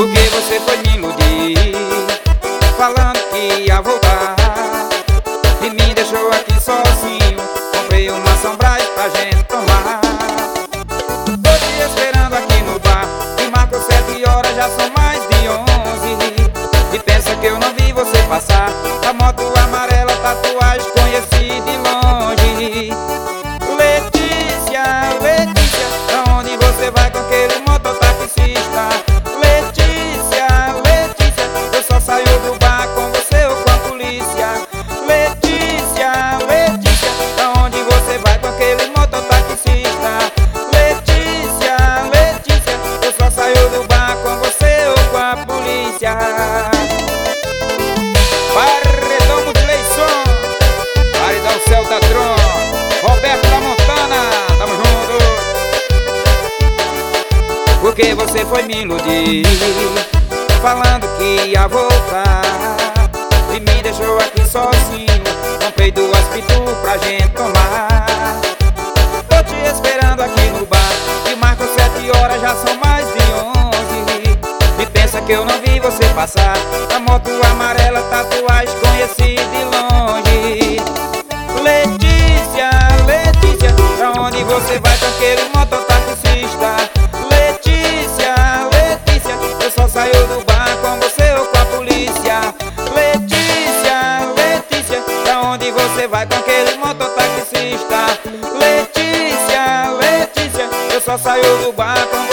Porque você foi me iludir, falando que ia voltar, e me deixou aqui sozinho. Comprei uma São Brás pra gente tomar. Tô te esperando aqui no bar, e marcou 7 horas, já são mais de 11. E pensa que eu não vi você passar, a moto amarela, tatuagem, conheci de longe. Letícia, Letícia, pra onde você vai com aquele mototaxista? Letícia, Letícia, eu só saio do bar com você ou com a polícia. Letícia, Letícia, pra onde você vai com aquele mototaxista? Letícia, Letícia, eu só saio do bar com você ou com a polícia. Paredão Multileison, Paredão Celta Tron, Roberto da Montana, tamo junto. Porque você foi me iludir, falando que ia voltar, e me deixou aqui sozinho. Comprei 2 pitu pra gente tomar. Tô te esperando aqui no bar, e marcou 7 horas, já são mais de 11. E pensa que eu não vi você passar, a moto amarela, tatuagem, conheci de longe. Letícia, Letícia, pra onde você vai com aquele mototaxista? Letícia, Letícia, eu só saio do bar com você ou com a polícia. Letícia, Letícia, pra onde você vai com aquele mototaxista? Letícia, Letícia, eu só saio do bar com